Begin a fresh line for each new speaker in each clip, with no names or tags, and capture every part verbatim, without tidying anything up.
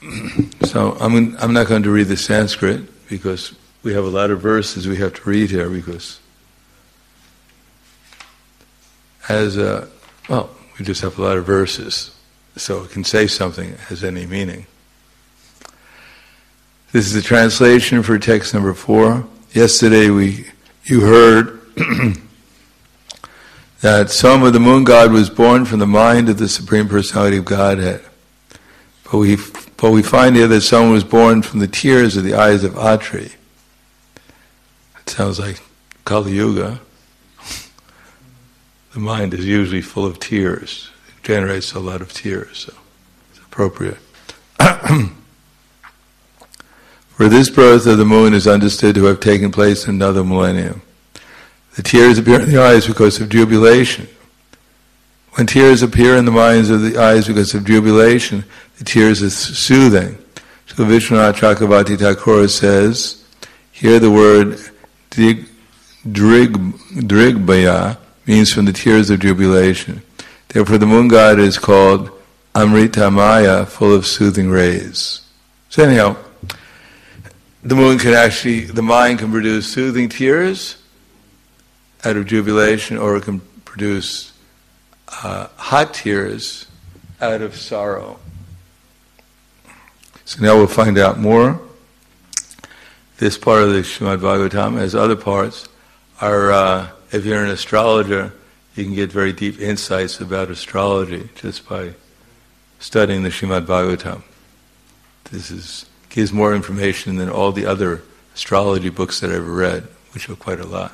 So I'm I'm not going to read the Sanskrit because we have a lot of verses we have to read here because as a, well, we just have a lot of verses, so it can say something that has any meaning. This is the translation for text number four. Yesterday we you heard that Soma, the moon god, was born from the mind of the Supreme Personality of Godhead. But we but we find here that Soma was born from the tears of the eyes of Atri. It sounds like Kali Yuga. The mind is usually full of tears. It generates a lot of tears, so it's appropriate. For this birth of the moon is understood to have taken place in another millennium. The tears appear in the eyes because of jubilation. When tears appear in the minds of the eyes because of jubilation, the tears are soothing. So Vishwanath Chakravarti Thakur says, here the word drig, drig, drigbaya means from the tears of jubilation. Therefore the moon god is called Amritamaya, full of soothing rays. So anyhow, the moon can actually, the mind can produce soothing tears out of jubilation, or it can produce uh, hot tears out of sorrow. So now we'll find out more. This part of the Srimad Bhagavatam, as other parts, are, uh, if you're an astrologer, you can get very deep insights about astrology just by studying the Srimad Bhagavatam. This is, gives more information than all the other astrology books that I've ever read, which are quite a lot.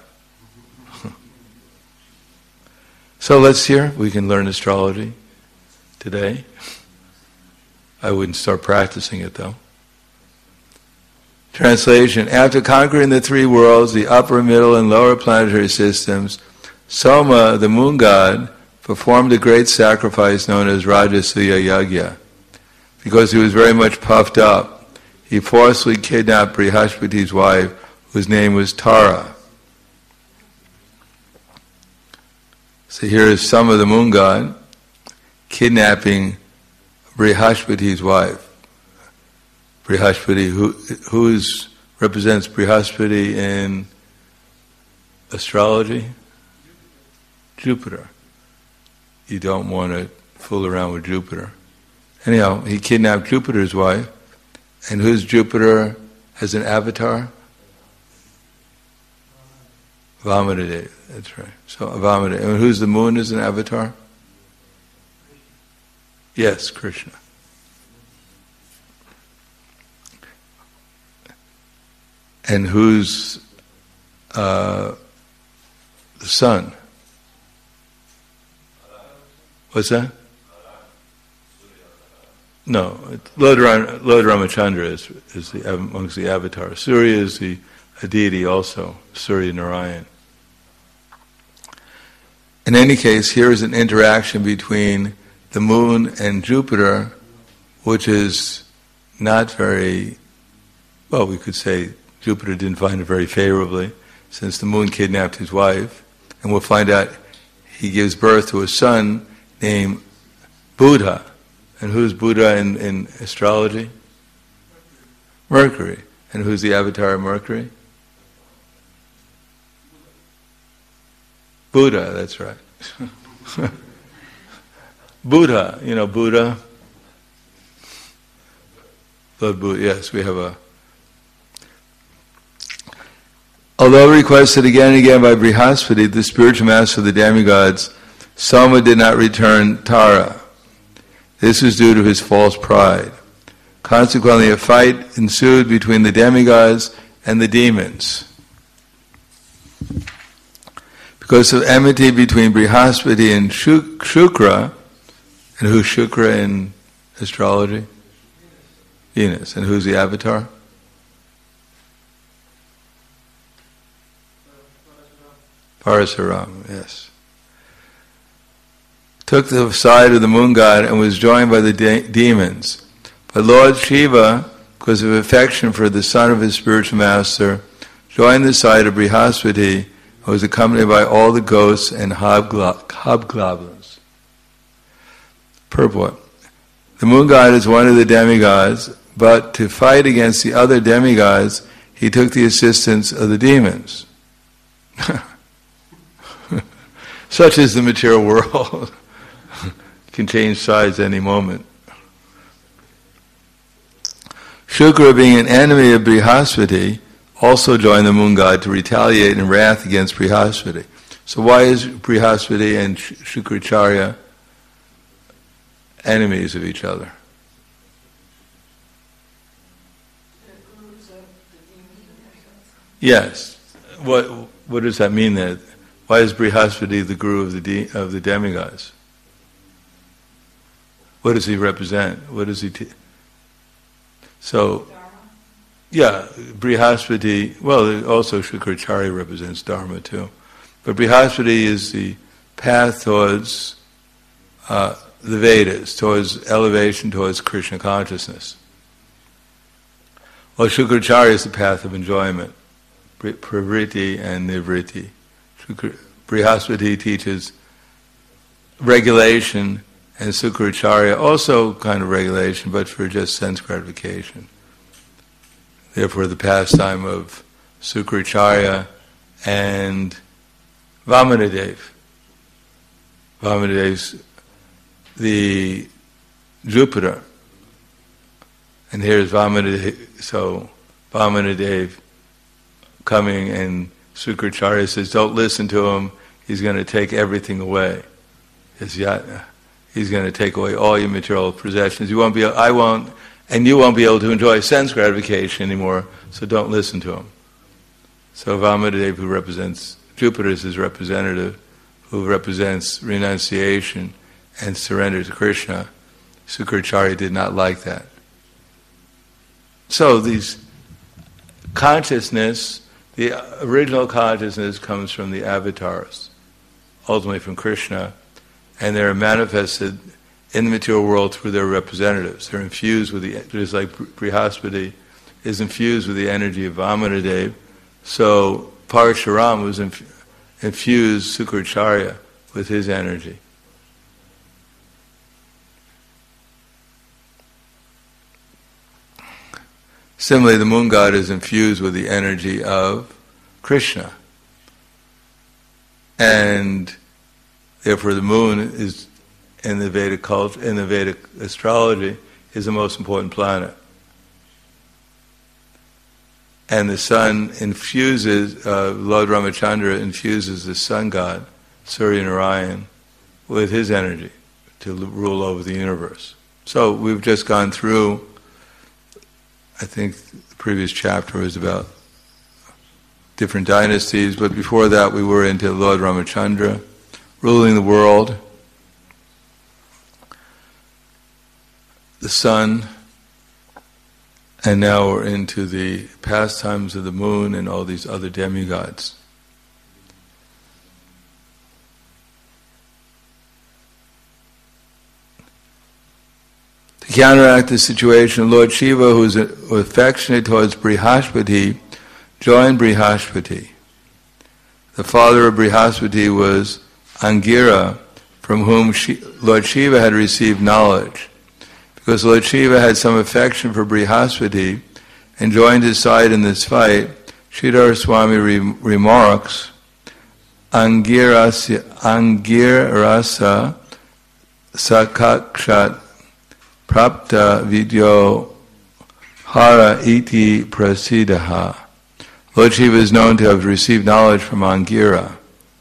So let's hear, we can learn astrology today. I wouldn't start practicing it though. Translation: after conquering the three worlds, the upper, middle, and lower planetary systems, Soma, the moon god, performed a great sacrifice known as Rajasuya Yagya. Because he was very much puffed up, he forcibly kidnapped Brihaspati's wife, whose name was Tara. So here is Soma, the moon god, kidnapping Brihaspati's wife. Brihaspati, who who's, represents Brihaspati in astrology? Jupiter. You don't want to fool around with Jupiter. Anyhow, he kidnapped Jupiter's wife, and who's Jupiter as an avatar? Vamanadev, that's right. So Vamanadev. And who's the moon as an avatar? Yes, Krishna. And who's uh, the sun? What's that? No, Lord, Ram, Lord Ramachandra is, is the, amongst the avatars. Surya is the a deity also, Surya Narayan. In any case, here is an interaction between the moon and Jupiter, which is not very, well, we could say Jupiter didn't find it very favorably, since the moon kidnapped his wife, and we'll find out he gives birth to a son named Buddha. And who's Buddha in, in astrology? Mercury. And who's the avatar of Mercury? Buddha, that's right. Buddha, you know Buddha? Lord Buddha, yes, we have a... Although requested again and again by Brihaspati, the spiritual master of the demigods, Soma did not return Tara. This was due to his false pride. Consequently, a fight ensued between the demigods and the demons. Because of enmity between Brihaspati and Shukra, and who's Shukra in astrology? Venus. And who's the avatar? Parasuram, yes. Took the side of the moon god and was joined by the de- demons. But Lord Shiva, because of affection for the son of his spiritual master, joined the side of Brihaspati and was accompanied by all the ghosts and hobglo- hobgoblins. Purport. The moon god is one of the demigods, but to fight against the other demigods, he took the assistance of the demons. Such is the material world. Can change sides any moment. Shukra, being an enemy of Brihaspati, also joined the moon god to retaliate in wrath against Brihaspati. So why is Brihaspati and Shukracharya enemies of each other? Yes. What what does that mean then? Why is Brihaspati the guru of the de, of the demigods? What does he represent? What does he? T- so, yeah, Brihaspati. Well, also Shukracharya represents Dharma too, but Brihaspati is the path towards uh, the Vedas, towards elevation, towards Krishna consciousness. Well, Shukracharya is the path of enjoyment, pravritti and nivritti. Brihaspati teaches regulation, and Shukracharya also kind of regulation, but for just sense gratification. Therefore, the pastime of Shukracharya and Vamanadev. Vamanadev's the Jupiter. And here's Vamanadev, so Vamanadev coming, and Shukracharya says, don't listen to him, he's going to take everything away. He's going to take away all your material possessions. You won't be, I won't, and you won't be able to enjoy sense gratification anymore, so don't listen to him. So Vamanadev, who represents, Jupiter is his representative, who represents renunciation and surrender to Krishna. Shukracharya did not like that. So these consciousness, the original consciousness comes from the avatars, ultimately from Krishna, and they're manifested in the material world through their representatives. They're infused with the, just like Brihaspati is infused with the energy of Vamanadev, so Parashuram was inf- infused Shukracharya with his energy. Similarly, the moon god is infused with the energy of Krishna. And therefore the moon is, in the Vedic culture, in the Vedic astrology, is the most important planet. And the sun infuses, uh, Lord Ramachandra infuses the sun god, Surya Narayan, with his energy to rule over the universe. So we've just gone through, I think the previous chapter was about different dynasties, but before that we were into Lord Ramachandra ruling the world, the sun, and now we're into the pastimes of the moon and all these other demigods. To counteract the situation, Lord Shiva, who was affectionate towards Brihaspati, joined Brihaspati. The father of Brihaspati was Angira, from whom she, Lord Shiva had received knowledge. Because Lord Shiva had some affection for Brihaspati and joined his side in this fight, Sridhar Swami re- remarks, Angirasa, Angirasa Sakakshat Prapta Vidyo Hara Iti Prasiddha. Lord Shiva is known to have received knowledge from Angira.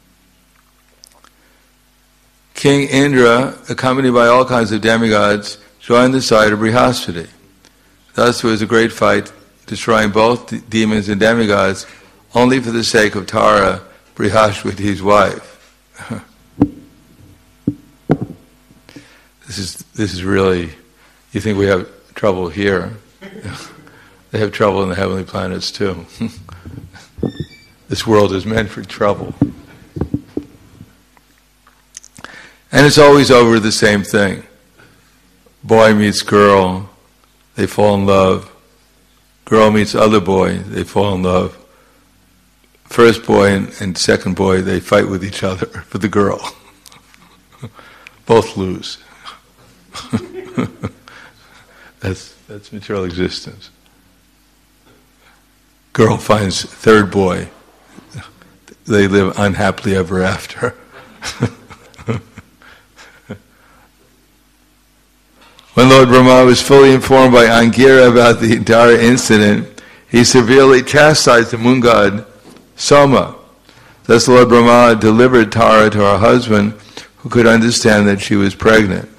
King Indra, accompanied by all kinds of demigods, joined the side of Brihaspati. Thus there was a great fight, destroying both d- demons and demigods, only for the sake of Tara, Brihaspati's wife. This is this is really, you think we have trouble here. They have trouble in the heavenly planets too. This world is meant for trouble. And it's always over the same thing. Boy meets girl, they fall in love. Girl meets other boy, they fall in love. First boy and, and second boy, they fight with each other for the girl. Both lose. That's that's material existence. Girl finds third boy. They live unhappily ever after. When Lord Brahma was fully informed by Angira about the entire incident, he severely chastised the moon god Soma. Thus Lord Brahma delivered Tara to her husband, who could understand that she was pregnant.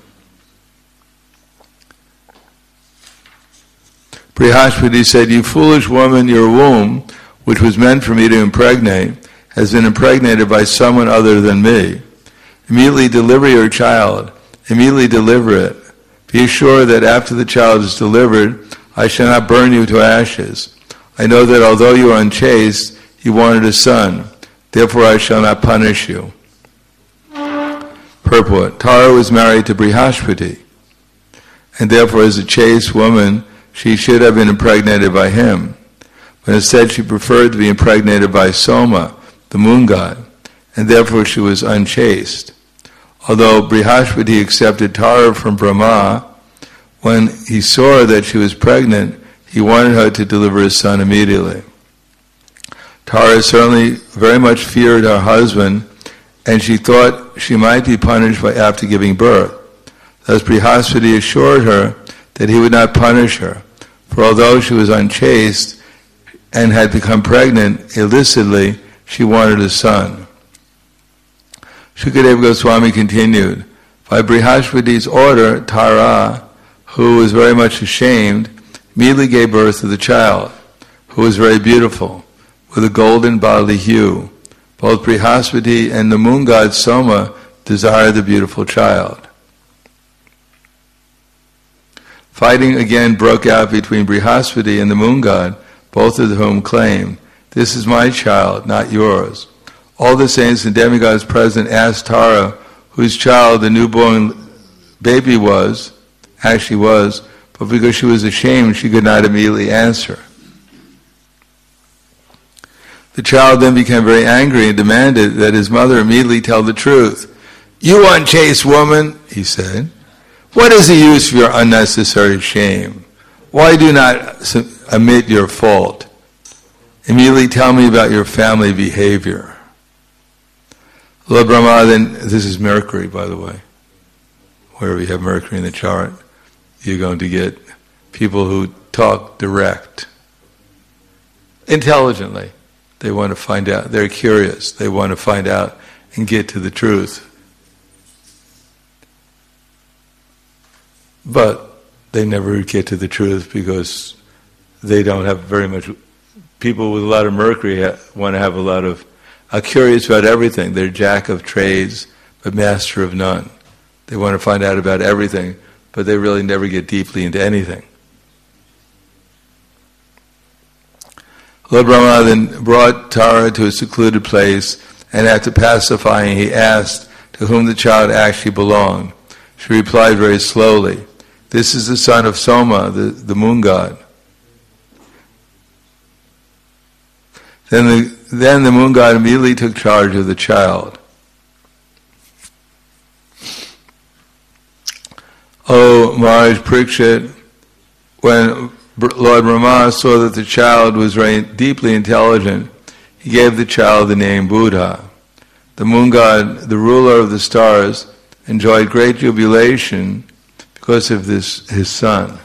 Brihaspati said, "You foolish woman, your womb, which was meant for me to impregnate, has been impregnated by someone other than me. Immediately deliver your child. Immediately deliver it. Be assured that after the child is delivered, I shall not burn you to ashes. I know that although you are unchaste, you wanted a son. Therefore I shall not punish you." Purport. Tara was married to Brihaspati, and therefore as a chaste woman, she should have been impregnated by him. But instead she preferred to be impregnated by Soma, the moon god, and therefore she was unchaste. Although Brihaspati accepted Tara from Brahma, when he saw that she was pregnant, he wanted her to deliver his son immediately. Tara certainly very much feared her husband, and she thought she might be punished by after giving birth. Thus Brihaspati assured her that he would not punish her, for although she was unchaste and had become pregnant illicitly, she wanted a son. Shukadeva Goswami continued, by Brihaspati's order, Tara, who was very much ashamed, immediately gave birth to the child, who was very beautiful, with a golden bodily hue. Both Brihaspati and the moon god Soma desired the beautiful child. Fighting again broke out between Brihaspati and the moon god, both of whom claimed, "This is my child, not yours." All the saints and demigods present asked Tara whose child the newborn baby was, actually was, but because she was ashamed, she could not immediately answer. The child then became very angry and demanded that his mother immediately tell the truth. "You unchaste woman," he said, "what is the use of your unnecessary shame? Why do not admit your fault? Immediately tell me about your family behavior." Lord Brahma then, this is Mercury, by the way. Wherever you have Mercury in the chart, you're going to get people who talk direct, intelligently. They want to find out. They're curious. They want to find out and get to the truth. But they never get to the truth because they don't have very much. People with a lot of Mercury want to have a lot of, are curious about everything. They're jack of trades, but master of none. They want to find out about everything, but they really never get deeply into anything. Lord Brahma then brought Tara to a secluded place, and after pacifying, he asked to whom the child actually belonged. She replied very slowly, "This is the son of Soma, the, the moon god." Then the, then the moon god immediately took charge of the child. O Maharaj Parikshit, when Lord Brahma saw that the child was very deeply intelligent, he gave the child the name Buddha. The moon god, the ruler of the stars, enjoyed great jubilation because of this his son.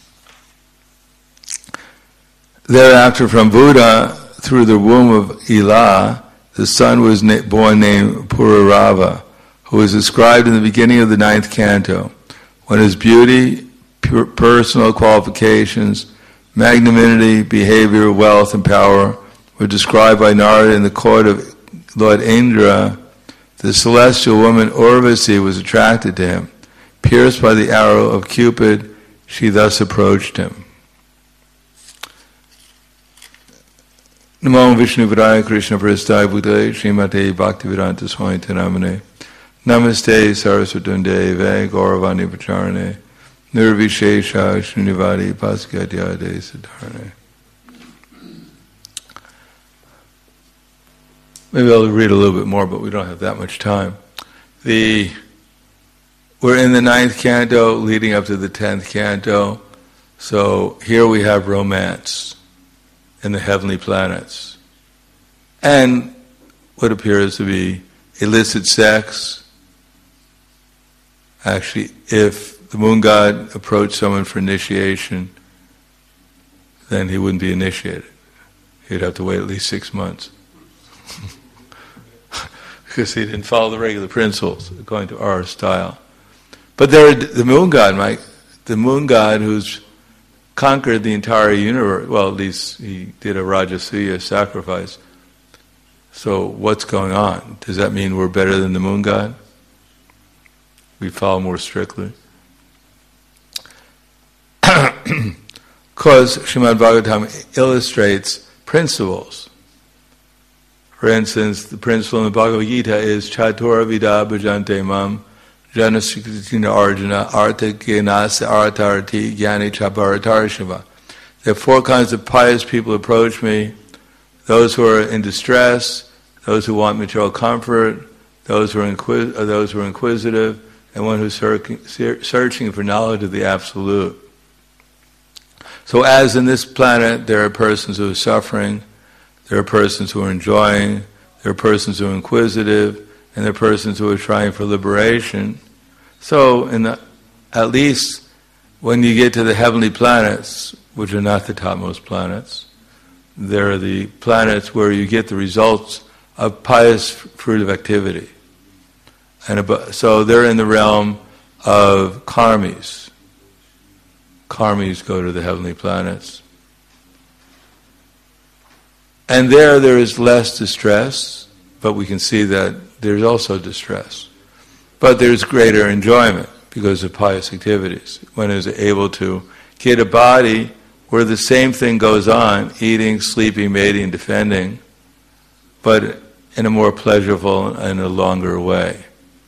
Thereafter, from Buddha, through the womb of Ila, the son was na- born named Pururava, who was described in the beginning of the ninth canto, when his beauty, pure personal qualifications, magnanimity, behavior, wealth, and power were described by Narada in the court of Lord Indra. The celestial woman Urvasi was attracted to him. Pierced by the arrow of Cupid, she thus approached him. Namo Vishnu Padaya Krishna Prasthaya Bhutale Srimate Bhaktivedanta Swami Namane Namaste Saraswatunde Gauravani Pacharane Nirvishesha Srinivadi Paskadyade Siddharane. Maybe I'll read a little bit more, but we don't have that much time. The We're in the ninth canto, leading up to the tenth canto. So here we have romance in the heavenly planets. And what appears to be illicit sex. Actually, if the moon god approached someone for initiation, then he wouldn't be initiated. He'd have to wait at least six months. Because he didn't follow the regular principles according to our style. But there, the moon god, Mike, the moon god who's conquered the entire universe, well, at least he did a Rajasuya sacrifice. So what's going on? Does that mean we're better than the moon god? We follow more strictly? Because Srimad Bhagavatam illustrates principles. For instance, the principle in the Bhagavad Gita is Chatura Vida Bhajante Mam Janasikrina Arjuna Artha Gyanasa Artharati Gyani Chaparatarshava. There are four kinds of pious people approach me: those who are in distress, those who want material comfort, those who are, inquis- or those who are inquisitive, and one who's searching for knowledge of the Absolute. So as in this planet there are persons who are suffering, there are persons who are enjoying, there are persons who are inquisitive, and there are persons who are trying for liberation. So in the, at least when you get to the heavenly planets, which are not the topmost planets, they're the planets where you get the results of pious fruitive activity. And about, so they're in the realm of karmis. Karmis go to the heavenly planets. And there, there is less distress, but we can see that there's also distress. But there's greater enjoyment because of pious activities. One is able to get a body where the same thing goes on, eating, sleeping, mating, defending, but in a more pleasurable and a longer way.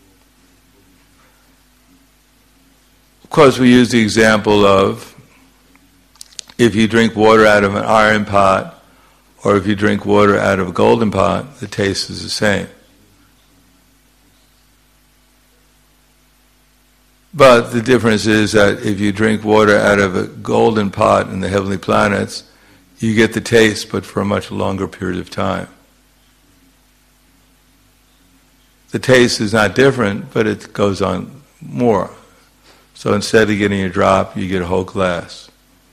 Of course, we use the example of if you drink water out of an iron pot or if you drink water out of a golden pot, the taste is the same. But the difference is that if you drink water out of a golden pot in the heavenly planets, you get the taste, but for a much longer period of time. The taste is not different, but it goes on more. So instead of getting a drop, you get a whole glass.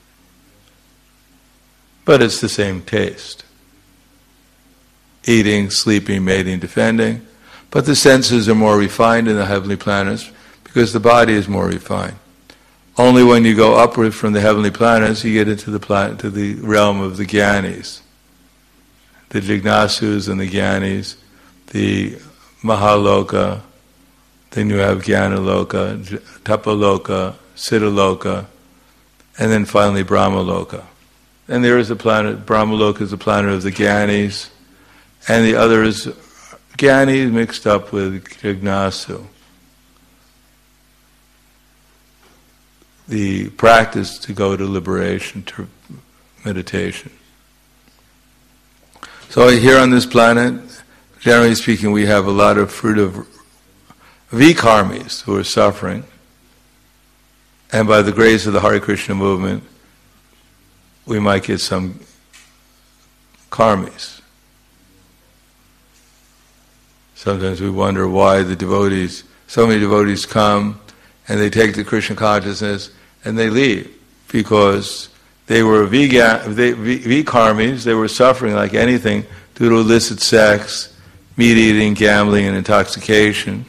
But it's the same taste. Eating, sleeping, mating, defending. But the senses are more refined in the heavenly planets because the body is more refined. Only when you go upward from the heavenly planets, you get into the planet, to the realm of the Gyanis. The Jignasus and the Gyanis, the Mahaloka, then you have Jnanaloka, Tapaloka, Siddhaloka, and then finally Brahmaloka. And there is a planet, Brahmaloka is the planet of the Gyanis, and the other is Gyanis mixed up with Jignasu. The practice to go to liberation, to meditation. So here on this planet, generally speaking, we have a lot of fruit of vikarmis who are suffering, and by the grace of the Hare Krishna movement, we might get some karmis. Sometimes we wonder why the devotees, so many devotees come and they take the Krishna consciousness and they leave, because they were viga, they, vikarmis, they were suffering like anything due to illicit sex, meat eating, gambling, and intoxication.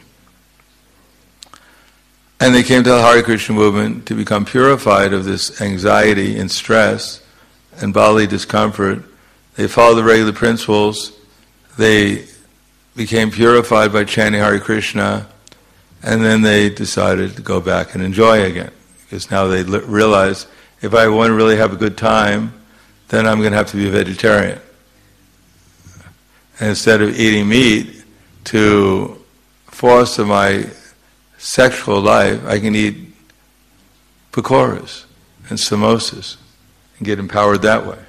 And they came to the Hare Krishna movement to become purified of this anxiety and stress and bodily discomfort. They followed the regular principles. They became purified by chanting Hare Krishna, and then they decided to go back and enjoy again. Because now they realize, if I want to really have a good time, then I'm going to have to be a vegetarian. And instead of eating meat to foster my sexual life, I can eat pakoras and samosas and get empowered that way.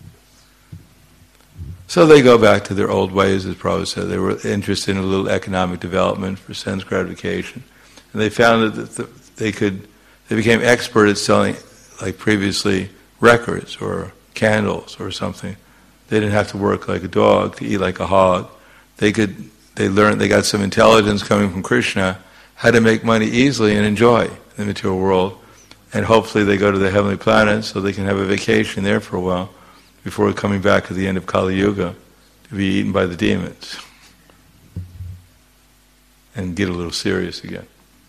So they go back to their old ways, as Prabhupada said. They were interested in a little economic development for sense gratification. And they found that they could, they became expert at selling like previously records or candles or something. They didn't have to work like a dog to eat like a hog. They could, they learned, they got some intelligence coming from Krishna, how to make money easily and enjoy the material world. And hopefully they go to the heavenly planets so they can have a vacation there for a while before coming back at the end of Kali Yuga to be eaten by the demons and get a little serious again.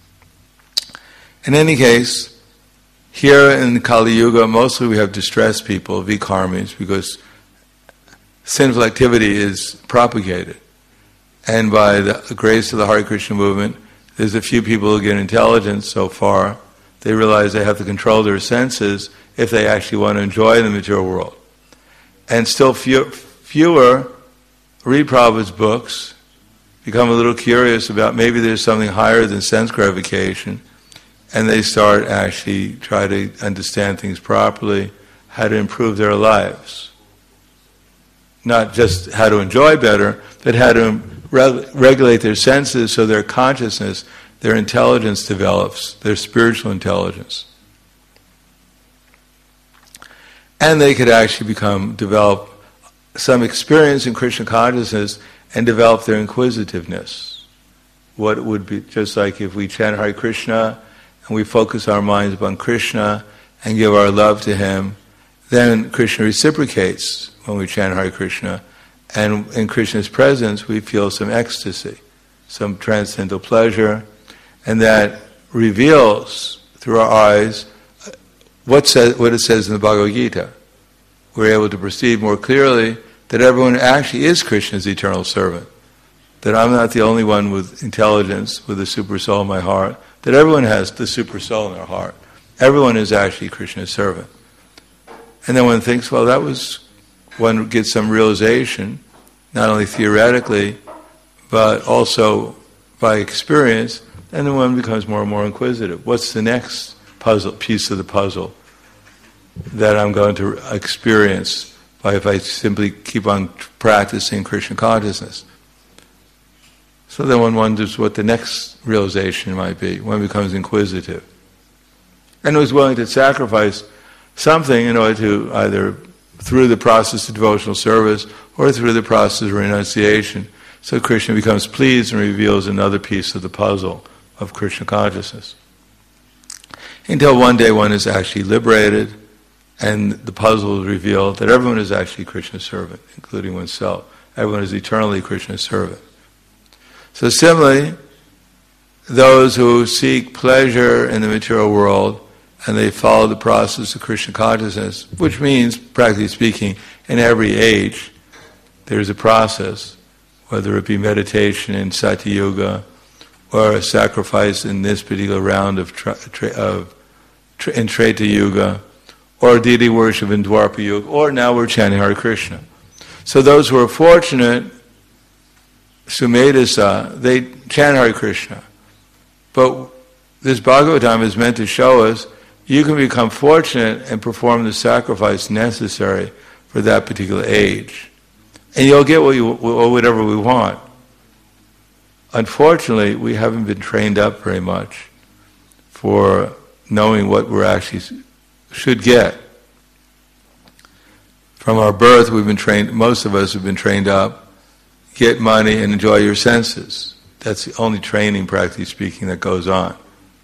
In any case, here in Kali Yuga, mostly we have distressed people, vikarmis, because sinful activity is propagated. And by the grace of the Hare Krishna movement, there's a few people who get intelligence so far. They realize they have to control their senses if they actually want to enjoy the material world. And still few, fewer read Prabhupada's books, become a little curious about maybe there's something higher than sense gratification, and they start actually try to understand things properly, how to improve their lives. Not just how to enjoy better, but how to reg- regulate their senses so their consciousness, their intelligence develops, their spiritual intelligence. And they could actually become, develop some experience in Krishna consciousness and develop their inquisitiveness. What it would be, just like if we chant Hare Krishna and we focus our minds upon Krishna and give our love to Him, then Krishna reciprocates when we chant Hare Krishna. And in Krishna's presence we feel some ecstasy, some transcendental pleasure, and that reveals through our eyes what, says, what it says in the Bhagavad Gita. We're able to perceive more clearly that everyone actually is Krishna's eternal servant. That I'm not the only one with intelligence, with the super soul in my heart. That everyone has the super soul in their heart. Everyone is actually Krishna's servant. And then one thinks, well, that was, one gets some realization, not only theoretically, but also by experience, and then one becomes more and more inquisitive. What's the next puzzle piece of the puzzle that I'm going to experience by if I simply keep on practicing Krishna consciousness? So then one wonders what the next realization might be. One becomes inquisitive. And was willing to sacrifice something in order to either through the process of devotional service or through the process of renunciation, so Krishna becomes pleased and reveals another piece of the puzzle of Krishna consciousness. Until one day one is actually liberated and the puzzle is revealed that everyone is actually Krishna's servant, including oneself. Everyone is eternally Krishna's servant. So similarly, those who seek pleasure in the material world and they follow the process of Krishna consciousness, which means, practically speaking, in every age there's a process, whether it be meditation in Satya Yuga or a sacrifice in this particular round of, tra- tra- of tra- in Treta Yuga, or deity worship in Dwapara Yuga, or now we're chanting Hare Krishna. So those who are fortunate, Sumedasa, they chant Hare Krishna. But this Bhagavatam is meant to show us you can become fortunate and perform the sacrifice necessary for that particular age. And you'll get what you, whatever we want. Unfortunately, we haven't been trained up very much for knowing what we're actually should get. From our birth, we've been trained, most of us have been trained up, get money and enjoy your senses. That's the only training, practically speaking, that goes on.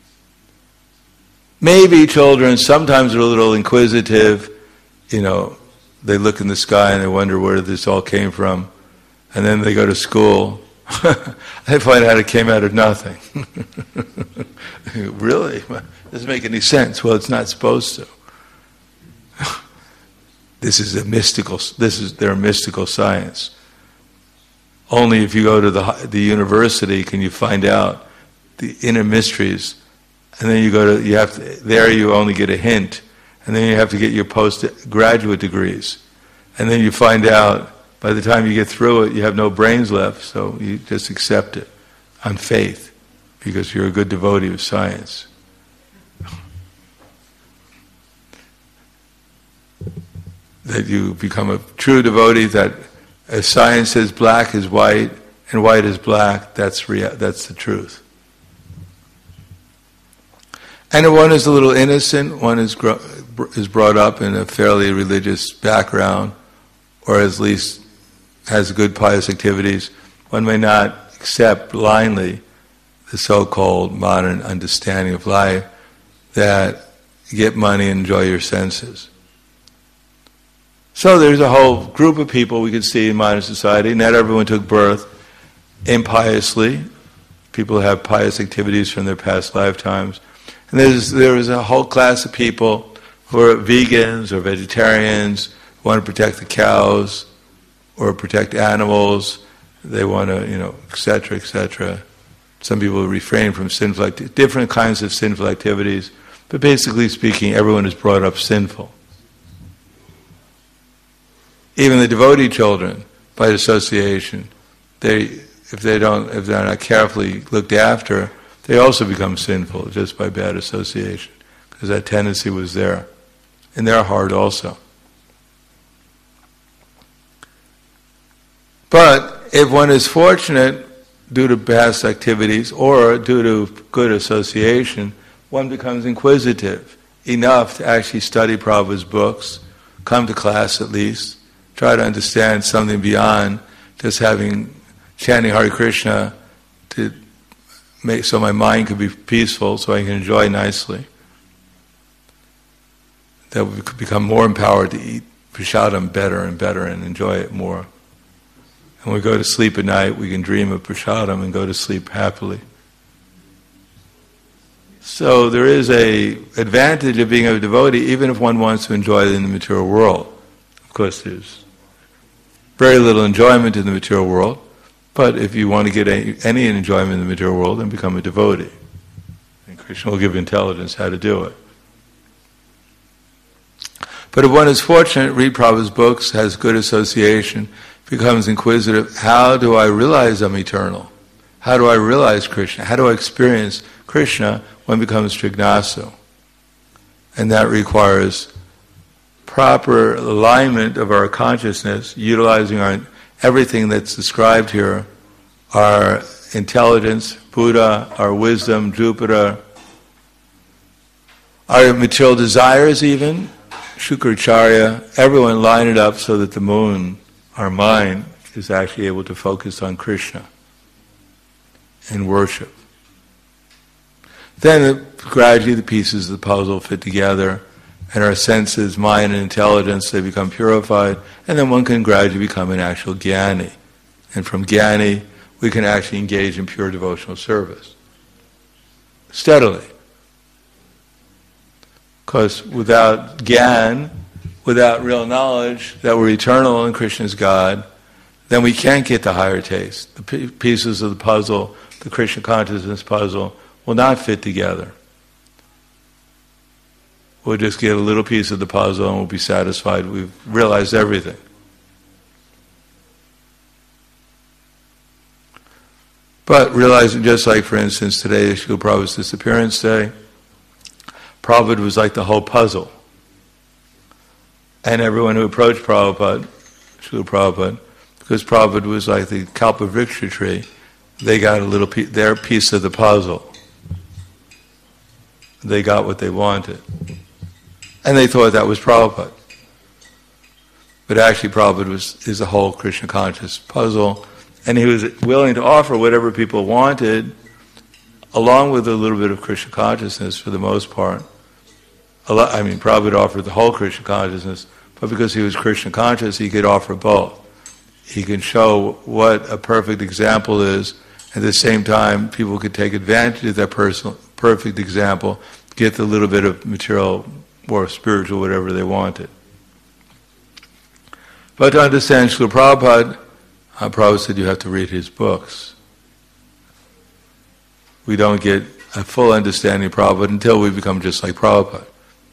Maybe children sometimes are a little inquisitive, you know, they look in the sky and they wonder where this all came from, and then they go to school, they find out it came out of nothing. Really? Doesn't make any sense. Well, it's not supposed to. This is a mystical, this is their mystical science. Only if you go to the the university can you find out the inner mysteries. And then you go to, you have to, there you only get a hint. And then you have to get your postgraduate degrees. And then you find out, by the time you get through it, you have no brains left, so you just accept it on faith, because you're a good devotee of science. That you become a true devotee, that as science says black is white, and white is black, that's rea- that's the truth. And one is a little innocent, one is gro- is brought up in a fairly religious background, or at least has good pious activities, one may not accept blindly the so-called modern understanding of life that get money and enjoy your senses. So there's a whole group of people we can see in modern society. Not everyone took birth impiously. People have pious activities from their past lifetimes. And there's there is a whole class of people who are vegans or vegetarians, who want to protect the cows or protect animals. They want to, you know, et cetera, et cetera. Some people refrain from sinful activities, different kinds of sinful activities. But basically speaking, everyone is brought up sinful. Even the devotee children, by association, they, if they don't, if they're not carefully looked after, they also become sinful just by bad association, because that tendency was there in their heart also. But if one is fortunate due to past activities or due to good association, one becomes inquisitive enough to actually study Prabhupada's books, come to class at least, try to understand something beyond just having chanting Hare Krishna to make so my mind could be peaceful, so I can enjoy nicely. That we could become more empowered to eat prasadam better and better and enjoy it more. And when we go to sleep at night, we can dream of prasadam and go to sleep happily. So there is a advantage of being a devotee, even if one wants to enjoy it in the material world. Of course, there's very little enjoyment in the material world, but if you want to get any, any enjoyment in the material world, then become a devotee. And Krishna will give intelligence how to do it. But if one is fortunate, read Prabhupada's books, has good association, becomes inquisitive, how do I realize I'm eternal? How do I realize Krishna? How do I experience Krishna? One becomes Jignasu. And that requires proper alignment of our consciousness, utilizing our everything that's described here, our intelligence, Buddha, our wisdom, Jupiter, our material desires even, Shukracharya, everyone line it up so that the moon, our mind, is actually able to focus on Krishna and worship. Then gradually the pieces of the puzzle fit together, and our senses, mind and intelligence, they become purified, and then one can gradually become an actual jnani. And from jnani, we can actually engage in pure devotional service. Steadily. Because without jnana, without real knowledge that we're eternal and Krishna is God, then we can't get the higher taste. The p- pieces of the puzzle, the Krishna consciousness puzzle, will not fit together. We'll just get a little piece of the puzzle and we'll be satisfied. We've realized everything. But realizing, just like, for instance, today is Srila Prabhupada's disappearance day, Prabhupada was like the whole puzzle. And everyone who approached Prabhupada, Srila Prabhupada, because Prabhupada was like the Kalpavriksha tree, they got a little piece, their piece of the puzzle. They got what they wanted. And they thought that was Prabhupada. But actually Prabhupada was, is a whole Krishna conscious puzzle, and he was willing to offer whatever people wanted, along with a little bit of Krishna consciousness for the most part. A lot, I mean, Prabhupada offered the whole Krishna consciousness, but because he was Krishna conscious, he could offer both. He could show what a perfect example is. At the same time, people could take advantage of that personal, perfect example, get the little bit of material or spiritual, whatever they wanted. But to understand Srila Prabhupada, uh, Prabhupada said you have to read his books. We don't get a full understanding of Prabhupada until we become just like Prabhupada.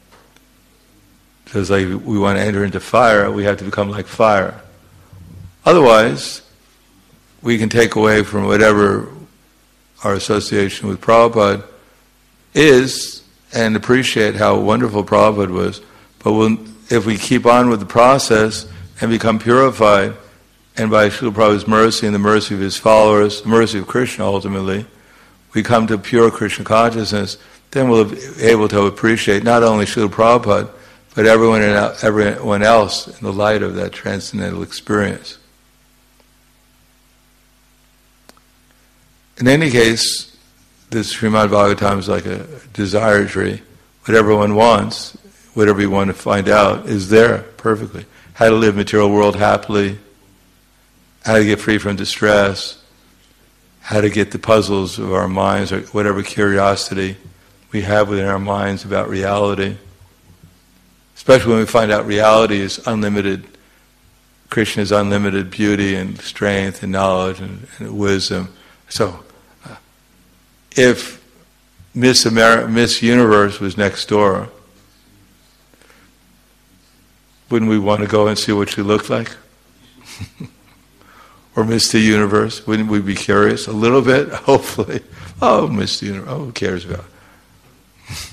Just like we want to enter into fire, we have to become like fire. Otherwise, we can take away from whatever our association with Prabhupada is and appreciate how wonderful Prabhupada was. But we'll, if we keep on with the process and become purified, and by Srila Prabhupada's mercy and the mercy of his followers, the mercy of Krishna ultimately, we come to pure Krishna consciousness, then we'll be able to appreciate not only Srila Prabhupada, but everyone everyone else in the light of that transcendental experience. In any case, this Srimad Bhagavatam is like a desire tree. Whatever one wants, whatever you want to find out, is there perfectly. How to live material world happily, how to get free from distress, how to get the puzzles of our minds, or whatever curiosity we have within our minds about reality. Especially when we find out reality is unlimited, Krishna's unlimited beauty and strength and knowledge and, and wisdom. So, uh, if Miss Ameri- Miss Universe was next door, wouldn't we want to go and see what she looked like? Or Mister Universe, wouldn't we be curious a little bit? Hopefully. Oh, Mister Universe, oh, who cares about it?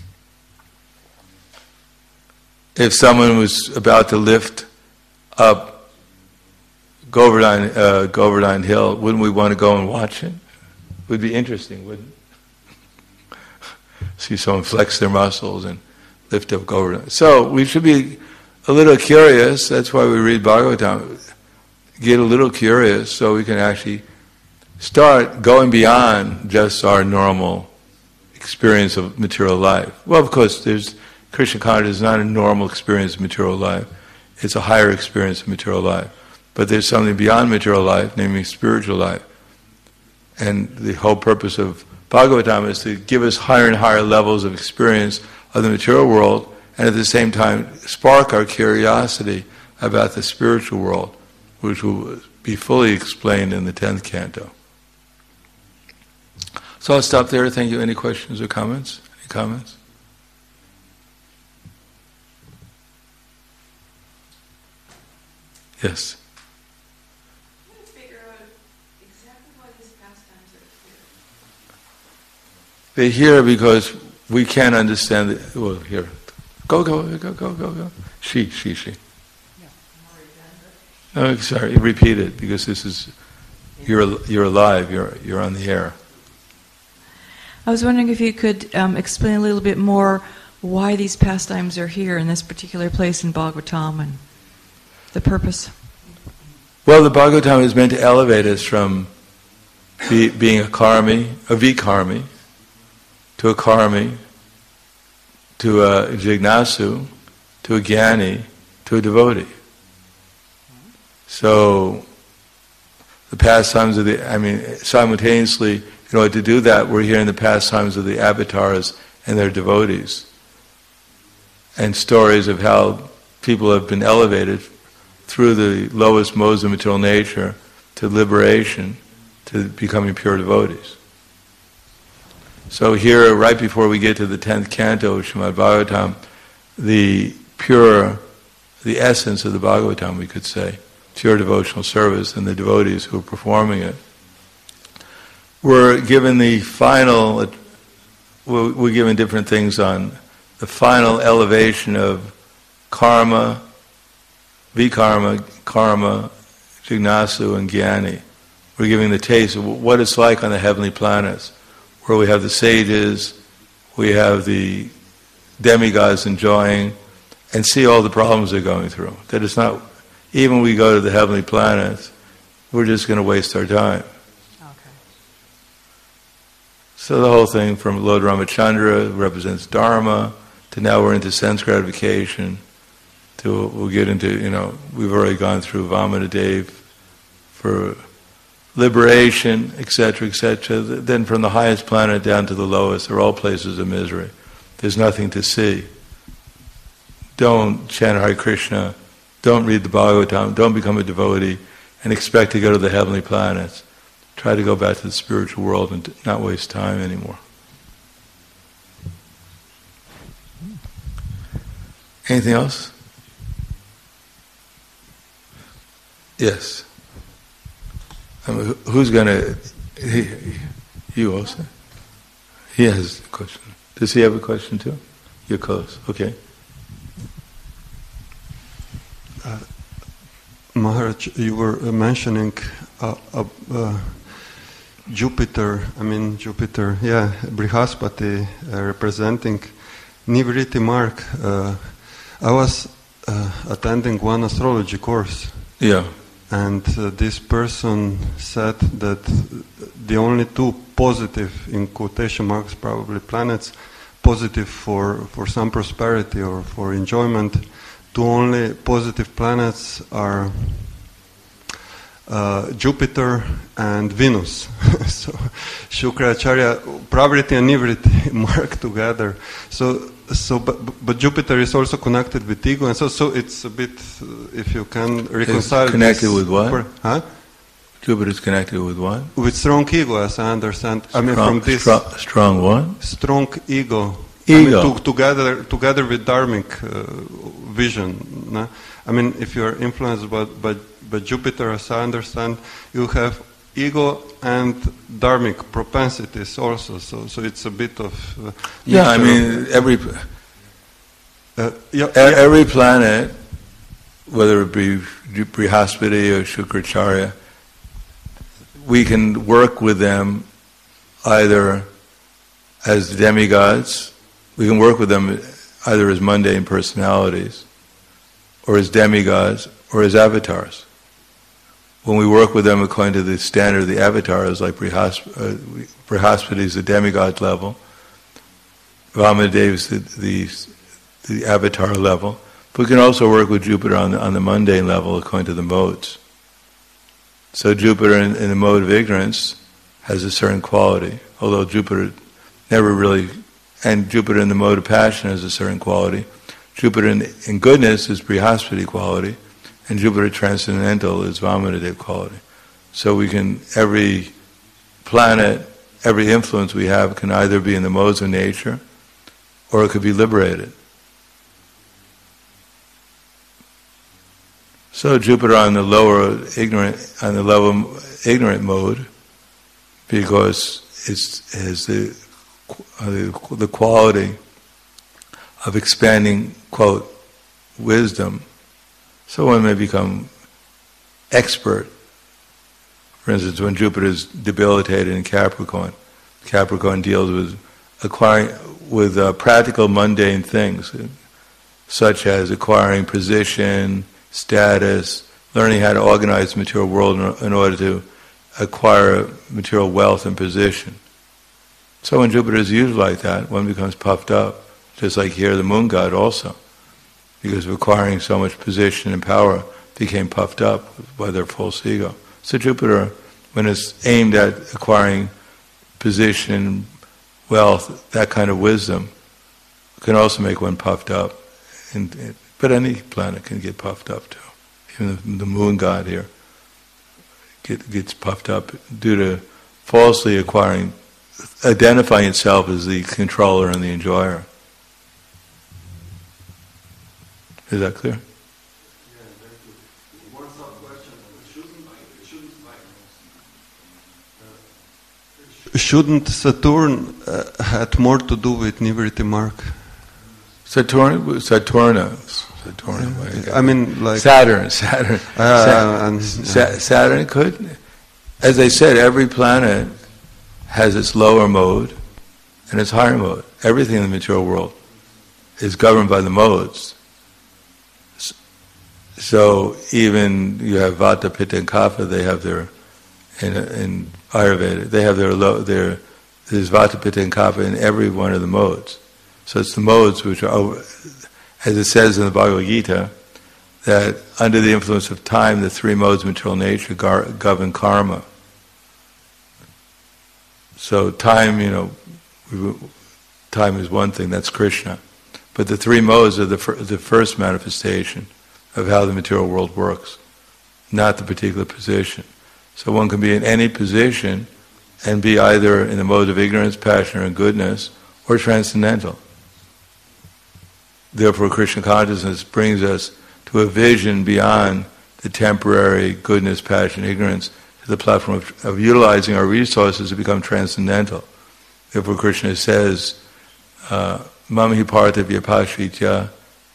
If someone was about to lift up Govardhan, uh, Govardhan Hill, wouldn't we want to go and watch it? It would be interesting, wouldn't it? See someone flex their muscles and lift up Govardhan. So we should be a little curious. That's why we read Bhagavatam. Get a little curious so we can actually start going beyond just our normal experience of material life. Well, of course, there's Krishna consciousness is not a normal experience of material life. It's a higher experience of material life. But there's something beyond material life, namely spiritual life. And the whole purpose of Bhagavatam is to give us higher and higher levels of experience of the material world, and at the same time spark our curiosity about the spiritual world, which will be fully explained in the tenth canto. So I'll stop there. Thank you. Any questions or comments? Any comments? Yes.
I'm trying to figure out exactly why these pastimes are here.
They're here because we can't understand it. Well, here. Go, go, go, go, go, go. She, she, she. Oh, sorry, repeat it, because this is, you're you're alive, you're you're on the air.
I was wondering if you could um, explain a little bit more why these pastimes are here in this particular place in Bhagavatam and the purpose.
Well, the Bhagavatam is meant to elevate us from be, being a karmi, a vikarmi, to a karmi, to a jignasu, to a jnani, to a devotee. So, the pastimes of the, I mean, simultaneously, in order to do that, we're hearing the pastimes of the avatars and their devotees. And stories of how people have been elevated through the lowest modes of material nature to liberation, to becoming pure devotees. So here, right before we get to the tenth canto of Srimad Bhagavatam, the pure, the essence of the Bhagavatam, we could say, pure devotional service and the devotees who are performing it, we're given the final, we're, we're given different things on the final elevation of karma, vikarma, karma, jignasu, and jnani. We're giving the taste of what it's like on the heavenly planets, where we have the sages, we have the demigods enjoying, and see all the problems they're going through. That it's not, even when we go to the heavenly planets, we're just going to waste our time.
Okay.
So the whole thing from Lord Ramachandra represents Dharma, to now we're into sense gratification, to we'll get into, you know, we've already gone through Vamanadev for liberation, et cetera, et cetera. Then from the highest planet down to the lowest, they're all places of misery. There's nothing to see. Don't chant Hare Krishna, don't read the Bhagavatam, don't become a devotee, and expect to go to the heavenly planets. Try to go back to the spiritual world and not waste time anymore. Anything else? Yes. I mean, who's going to... You also? He has a question. Does he have a question too? You're close. Okay.
Uh, Maharaj, you were uh, mentioning uh, uh, uh, Jupiter, I mean Jupiter, yeah, Brihaspati uh, representing Nivriti mark. Uh, I was uh, attending one astrology course.
Yeah.
And uh, this person said that the only two positive, in quotation marks probably, planets, positive for, for some prosperity or for enjoyment, two only positive planets are uh, Jupiter and Venus. So Shukracharya, Pravriti and Nivriti mark together. So So, but, but Jupiter is also connected with ego, and so so it's a bit, uh, if you can reconcile.
It's connected
this,
with what?
Per, huh?
Jupiter is connected with what?
With strong ego, as I understand.
Strong,
I mean, from this
strong, strong what?
strong ego.
Ego.
I mean, to, together, together with dharmic uh, vision. No? I mean, if you are influenced by, by by Jupiter, as I understand, you have ego and dharmic propensities also, so so it's a bit of uh,
yeah. I mean, every
uh, yeah,
yeah. every planet, whether it be Brihaspati or Shukracharya, we can work with them either as demigods. We can work with them either as mundane personalities, or as demigods, or as avatars. When we work with them according to the standard of the avatars, like Brihaspati, uh, Brihaspati is the demigod level, Vamanadeva is the, the, the avatar level, but we can also work with Jupiter on the, on the mundane level according to the modes. So Jupiter in, in the mode of ignorance has a certain quality, although Jupiter never really, and Jupiter in the mode of passion has a certain quality. Jupiter in, in goodness is Brihaspati quality, and Jupiter transcendental is Vamanadeva quality. So we can, every planet, every influence we have can either be in the modes of nature, or it could be liberated. So Jupiter on the lower ignorant, on the level ignorant mode, because it's has the uh, the quality of expanding, quote, wisdom. So one may become expert. For instance, when Jupiter is debilitated in Capricorn, Capricorn deals with acquiring, with uh, practical mundane things, such as acquiring position, status, learning how to organize the material world in, in order to acquire material wealth and position. So when Jupiter is used like that, one becomes puffed up, just like here the moon god also, because of acquiring so much position and power, became puffed up by their false ego. So Jupiter, when it's aimed at acquiring position, wealth, that kind of wisdom, can also make one puffed up. And, but any planet can get puffed up too. Even the, the moon god here get, gets puffed up due to falsely acquiring, identifying itself as the controller and the enjoyer. Is that clear?
One sub-question. Shouldn't Saturn uh, had more to do with Nivriti mark?
Saturn, Saturna, Saturn.
I mean, like
Saturn, Saturn.
Uh,
Saturn,
and,
Sa- Saturn could, as I said, every planet has its lower mode and its higher mode. Everything in the material world is governed by the modes. So even you have Vata, Pitta, and Kapha, they have their, in, in Ayurveda, they have their, low, their, there's Vata, Pitta, and Kapha in every one of the modes. So it's the modes which are, over, as it says in the Bhagavad Gita, that under the influence of time, the three modes of material nature gar, govern karma. So time, you know, we, time is one thing, that's Krishna. But the three modes are the, fir- the first manifestation of how the material world works, not the particular position. So one can be in any position and be either in the mode of ignorance, passion, or goodness, or transcendental. Therefore, Krishna consciousness brings us to a vision beyond the temporary goodness, passion, ignorance, to the platform of, of utilizing our resources to become transcendental. Therefore, Krishna says, uh, Mam hi partha vyapashritya,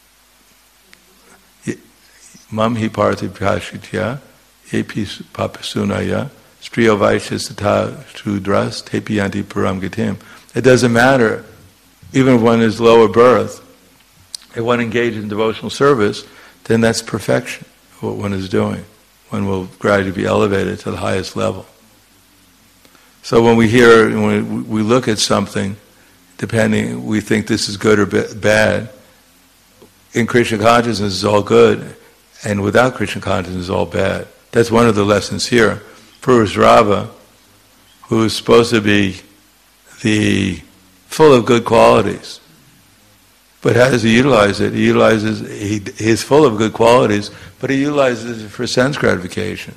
Mam hi partha vyapashritya, epi papasunaya, striyo vaishya shudras, tepi yanti param gatim. It doesn't matter, even if one is lower birth, if one engages in devotional service, then that's perfection, what one is doing. One will gradually be elevated to the highest level. So when we hear, when we look at something, depending, we think this is good or bad. In Krishna consciousness is all good, and without Krishna consciousness is all bad. That's one of the lessons here. Purusrava, who is supposed to be the full of good qualities, but how does he utilize it? He utilizes, he, he's full of good qualities, but he utilizes it for sense gratification.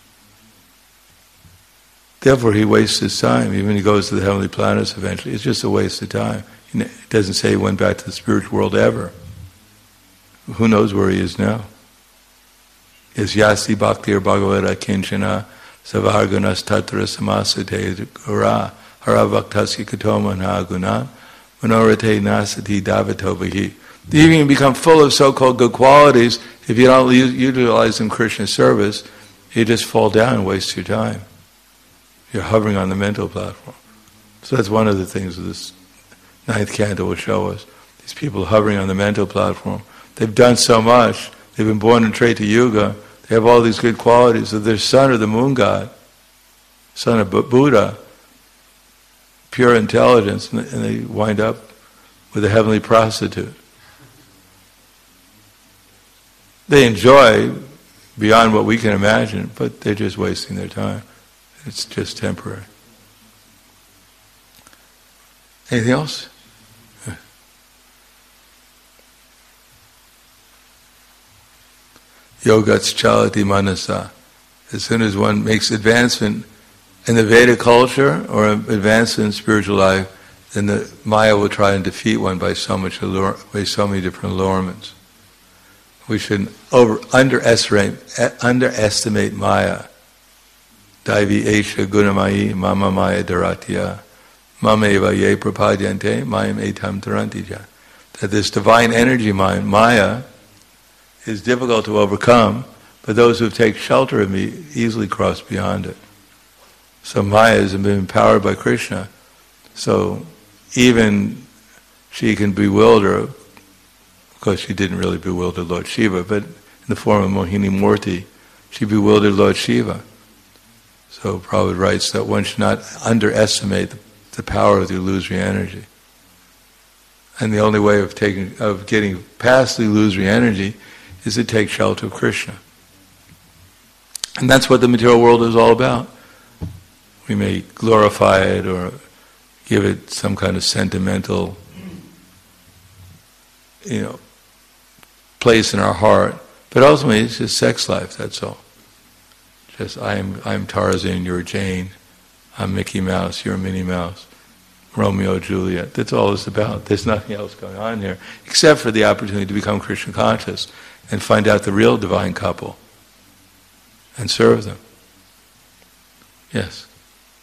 Therefore, he wastes his time. Even when he goes to the heavenly planets eventually, it's just a waste of time. It doesn't say he went back to the spiritual world ever. Who knows where he is now? Is yasi bhaktir bhagavata kinchana savargunas tatra samasate gura hara bhaktasya katomanha guna manorate nasati davato vahi. You can become full of so-called good qualities. If you don't utilize in Krishna's service, you just fall down and waste your time. You're hovering on the mental platform. So that's one of the things that this ninth canto will show us. These people hovering on the mental platform. They've done so much. They've been born in Treta Yuga. They have all these good qualities. So they're son of the moon god, son of Buddha, pure intelligence, and they wind up with a heavenly prostitute. They enjoy beyond what we can imagine, but they're just wasting their time. It's just temporary. Anything else? Yogats chalati manasa. As soon as one makes advancement in the Vedic culture or advancement in spiritual life, then the Maya will try and defeat one by so much allure, by so many different allurements. We should over underestimate underestimate Maya. Daivi esha gunamayi mama maya dharatya mama eva ye prapadyante mayam etam tarantija. That this divine energy mind, Maya, is difficult to overcome, but those who take shelter of me easily cross beyond it. So Maya has been empowered by Krishna. So even she can bewilder, of course she didn't really bewilder Lord Shiva, but in the form of Mohini Murti, she bewildered Lord Shiva. So Prabhupada writes that one should not underestimate the, the power of the illusory energy. And the only way of taking of getting past the illusory energy is to take shelter of Krishna. And that's what the material world is all about. We may glorify it or give it some kind of sentimental, you know, place in our heart, but ultimately it's just sex life, that's all. Just I'm I'm Tarzan, you're Jane, I'm Mickey Mouse, you're Minnie Mouse, Romeo, Juliet. That's all it's about. There's nothing else going on here, except for the opportunity to become Krishna conscious and find out the real divine couple and serve them. Yes?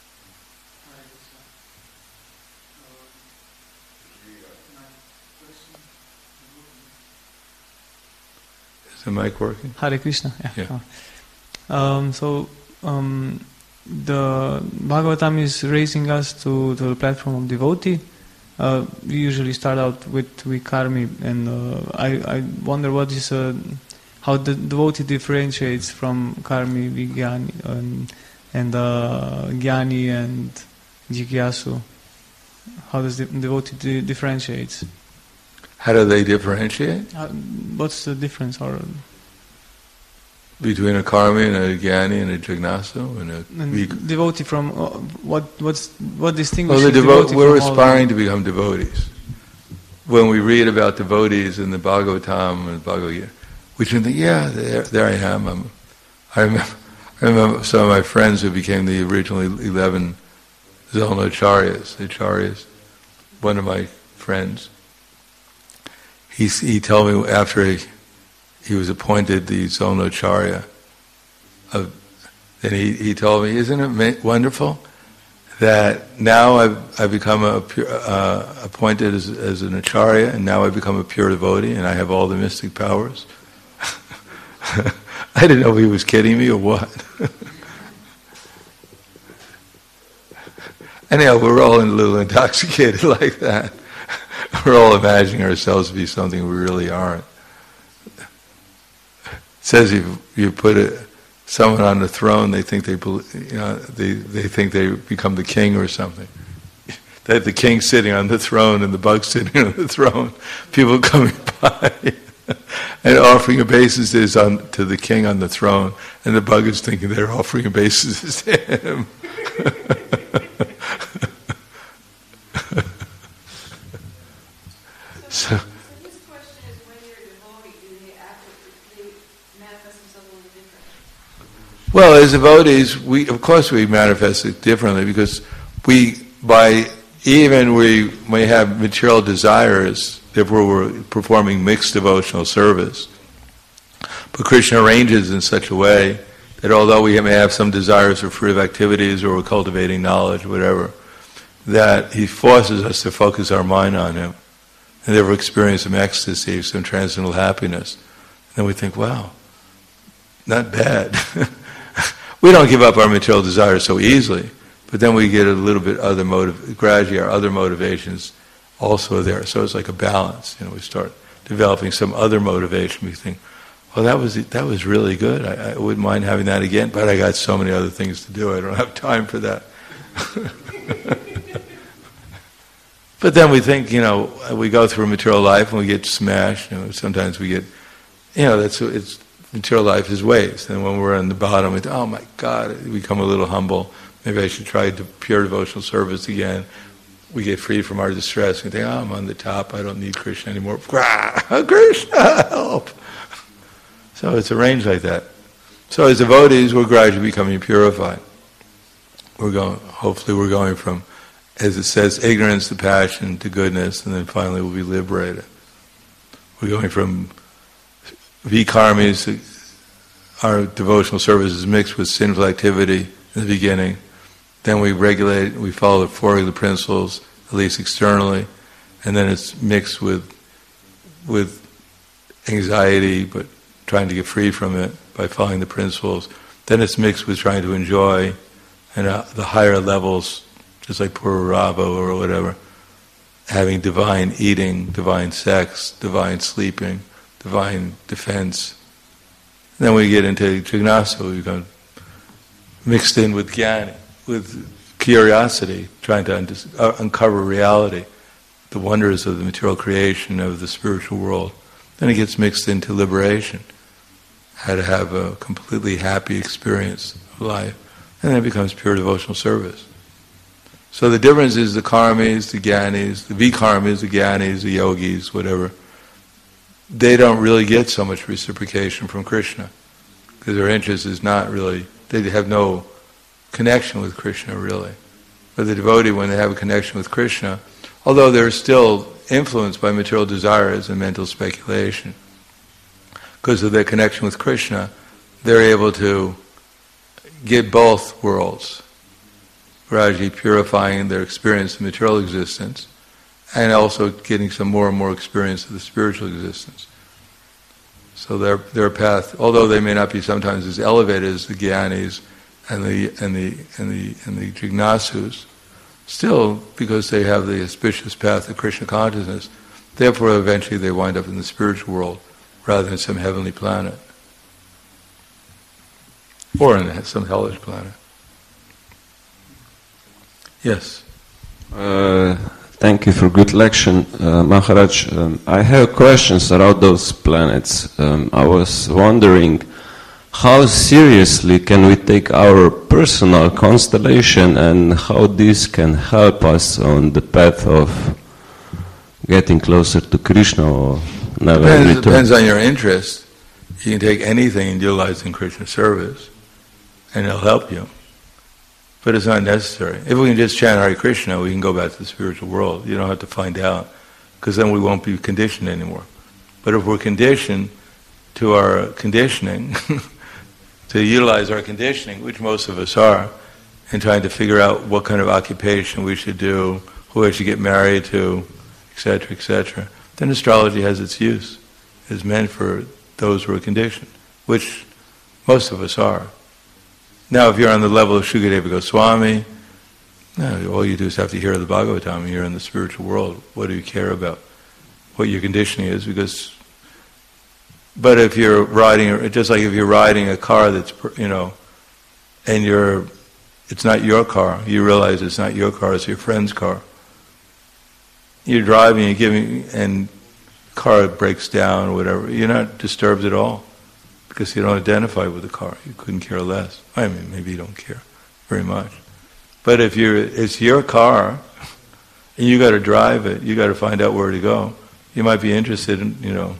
Is the mic working?
Hare Krishna. Yeah.
Yeah.
Um, so um, the Bhagavatam is raising us to, to the platform of devotee. Uh, we usually start out with Vikarmi, and uh, I, I wonder what is uh, how the devotee differentiates from Karmi, Vijnani, and, and uh, Jnani and Jigyasu. How does the devotee di- differentiates?
How do they differentiate?
Uh, what's the difference? Or
between a karmi and a jnani and a jignasu and a
and
vik-
devotee from uh, what? What's what distinguishes
well, the devo-
devotee
we're
from all
aspiring to become devotees. When we read about devotees in the Bhagavatam and Bhagavad Gita, we can think, yeah, there, there I am. I'm, I remember, I remember some of my friends who became the original eleven Zonacharyas. Acharyas. One of my friends, he he told me after he. He was appointed the Zonacharya. Of, then he, he told me, isn't it wonderful that now I've, I've become a pure, uh, appointed as, as an Acharya, and now I've become a pure devotee, and I have all the mystic powers? I didn't know if he was kidding me or what. Anyhow, we're all a little intoxicated like that. we're all imagining ourselves to be something we really aren't. It says if you put a, someone on the throne, they think they, you know, they they think they become the king or something. They have the king sitting on the throne and the bug sitting on the throne. People coming by and offering obeisances on to the king on the throne, and the bug is thinking they're offering obeisances to him. So,
So this question is, when you're a devotee, do they act, do they manifest themselves a little differently?
well, as devotees, we of course we manifest it differently because we, by even we may have material desires, therefore we're performing mixed devotional service. But Krishna arranges in such a way that although we may have some desires for fruitive activities or we're cultivating knowledge, whatever, that he forces us to focus our mind on him and therefore experience some ecstasy, some transcendental happiness. And then we think, wow, not bad. We don't give up our material desires so easily, but then we get a little bit other motive, gradually our other motivations also there. So it's like a balance. You know, we start developing some other motivation. We think, well, that was that was really good. I, I wouldn't mind having that again, but I got so many other things to do. I don't have time for that. But then we think, you know, we go through material life and we get smashed. You know, sometimes we get, you know, that's it's material life is waste. And when we're on the bottom, we think, oh my God, we become a little humble. Maybe I should try the pure devotional service again. We get free from our distress. We think, oh, I'm on the top. I don't need Krishna anymore. Krishna, help! So it's arranged like that. So as devotees, we're gradually becoming purified. We're going. Hopefully, we're going from, as it says, ignorance to passion to goodness, and then finally we'll be liberated. We're going from vikarmis, our devotional service is mixed with sinful activity in the beginning. Then we regulate, we follow the four of the principles, at least externally, and then it's mixed with with anxiety, but trying to get free from it by following the principles. Then it's mixed with trying to enjoy, and uh, the higher levels, just like Pururava or whatever, having divine eating, divine sex, divine sleeping, divine defense. And then we get into Jignasu, we become mixed in with jnana, with curiosity, trying to un- uh, uncover reality, the wonders of the material creation of the spiritual world. Then it gets mixed into liberation, how to have a completely happy experience of life. And then it becomes pure devotional service. So the difference is the karmis, the jnanis, the vikarmis, the jnanis, the yogis, whatever, they don't really get so much reciprocation from Krishna because their interest is not really, they have no connection with Krishna really. But the devotee, when they have a connection with Krishna, although they're still influenced by material desires and mental speculation, because of their connection with Krishna, they're able to get both worlds, gradually purifying their experience of material existence and also getting some more and more experience of the spiritual existence. So their their path, although they may not be sometimes as elevated as the jnanis and the and the and the and the jignasus, still, because they have the auspicious path of Krishna consciousness, therefore eventually they wind up in the spiritual world rather than some heavenly planet or in some hellish planet. Yes.
Uh, thank you for good lecture, uh, Maharaj. Um, I have questions about those planets. Um, I was wondering, how seriously can we take our personal constellation and how this can help us on the path of getting closer to Krishna or never
Depends,
return?
depends on your interest. You can take anything and utilize in Krishna service and it'll help you. But it's not necessary. If we can just chant Hare Krishna, we can go back to the spiritual world. You don't have to find out, because then we won't be conditioned anymore. But if we're conditioned to our conditioning, to utilize our conditioning, which most of us are, and trying to figure out what kind of occupation we should do, who I should get married to, et cetera, et cetera, then astrology has its use. It's meant for those who are conditioned, which most of us are. Now, if you're on the level of Shukadeva Goswami, no, all you do is have to hear the Bhagavatam. You're in the spiritual world. What do you care about what your conditioning is, because. But if you're riding, just like if you're riding a car that's, you know, and you're, it's not your car. You realize it's not your car; it's your friend's car. You're driving, you're giving, and car breaks down or whatever. You're not disturbed at all because you don't identify with the car. You couldn't care less. I mean, maybe you don't care very much. But if you're, it's your car, and you got to drive it, you got to find out where to go. You might be interested in, you know,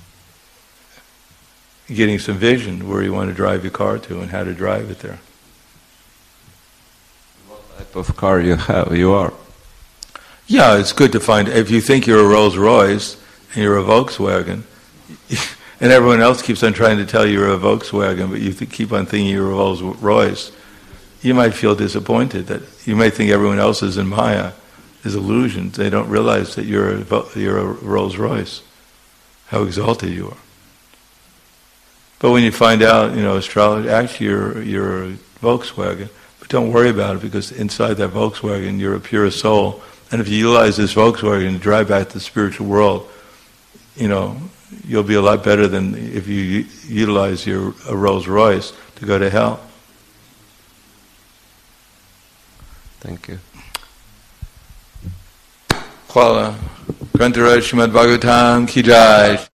getting some vision where you want to drive your car to and how to drive it there.
What type of car you have? You are?
Yeah, it's good to find. If you think you're a Rolls Royce and you're a Volkswagen, and everyone else keeps on trying to tell you you're a Volkswagen, but you th- keep on thinking you're a Rolls Royce, you might feel disappointed. That you might think everyone else is in Maya, is illusions. They don't realize that you're a, you're a Rolls Royce. How exalted you are. But when you find out, you know, astrology, actually you're, you're a Volkswagen, but don't worry about it because inside that Volkswagen you're a pure soul. And if you utilize this Volkswagen to drive back to the spiritual world, you know, you'll be a lot better than if you u- utilize your a Rolls Royce to go to hell.
Thank you.
Kuala Grantaraj Srimad Bhagavatam Ki Jai.